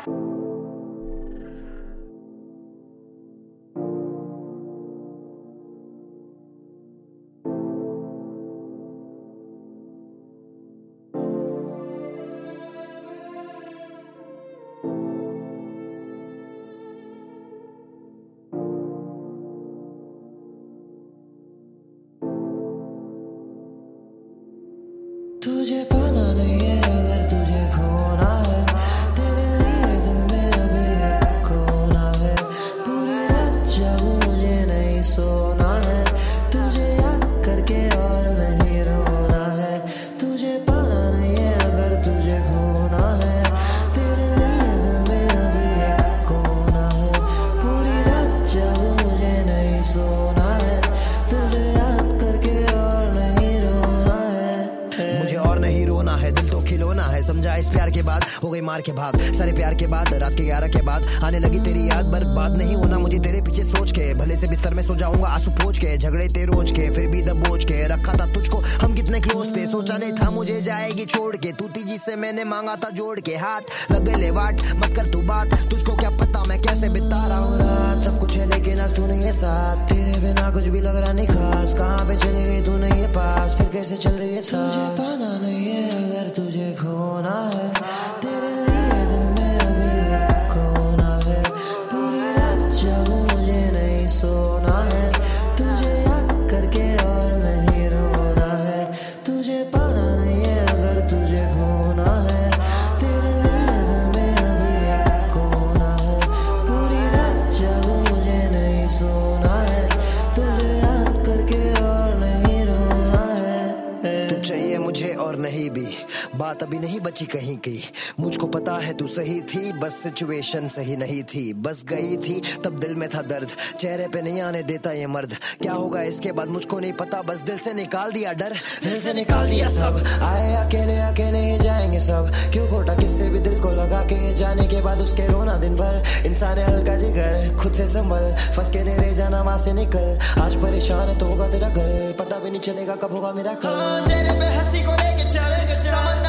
तुझे पाना नहीं है अगर तुझे खोना है, तेरे लिए दिल में अभी एक कोना है। पूरी रात जागूं मुझे नहीं सोना है, तुझे याद करके और नहीं रोना है। तुझे पाना नहीं है अगर तुझे खोना है, तेरे लिए दिल में अभी एक कोना है। पूरी रात जागूं मुझे नहीं सोना है, तुझे याद करके और नहीं रोना है। मुझे और नहीं रोना है, दिल तो खिलौना है। समझा इस प्यार के बाद हो गई मार के भाग, सारे प्यार के बाद रात के 11 के बाद आने लगी तेरी याद। बर्बाद नहीं होना मुझे तेरे पीछे सोच के, भले से बिस्तर में सो जाऊंगा आंसू पोंछ के। झगड़े थे रोज के फिर भी दबोच के रखा था तुझको, हम कितने क्लोज थे। सोचा नहीं था मुझे जाएगी छोड़ के, तू थी जिससे मैंने मांगा था जोड़ के हाथ। लग गए वाट मत कर तू बात, तुझको क्या पता मैं कैसे बिता रहा हूँ रात। सब कुछ है लेकिन आज तू नहीं है साथ, तेरे बिना कुछ भी लग रहा नहीं खास। कहाँ पे चली गई तू नहीं है पास, फिर कैसे चल रही है सांस। तुझे पाना नहीं है अगर तुझे खोना है, तेरे लिए दिल में अभी एक कोना है। पूरी रात जागूं मुझे नहीं सोना है, तुझे याद करके और नहीं रोना है। तुझे पाना नहीं है अगर तुझे खोना है, तेरे लिए दिल में अभी एक कोना है। पूरी रात जागूं मुझे नहीं सोना है, तुझे याद करके और नहीं रोना है। तू चाहिए मुझे और नहीं भी, बात अभी नहीं बची कहीं की। मुझको पता है तू सही थी, बस सिचुएशन सही नहीं थी। बस गई थी तब दिल में था दर्द, चेहरे पे नहीं आने देता ये मर्द। क्या होगा इसके बाद मुझको नहीं पता, बस दिल से निकाल दिया डर, दिल से निकाल दिया सब। आए अकेले अकेले ही जाएंगे सब, क्यों खोटा किससे भी दिल को लगा के। जाने के बाद उसके रोना दिन भर, इंसान है हल्का जिगर खुद से संभल। फंस के नहीं रह जाना वहां से निकल, आज परेशान है तो होगा तेरा कल। पता भी नहीं चलेगा कब होगा मेरा कल। तेरे पे हंसी को लेके चले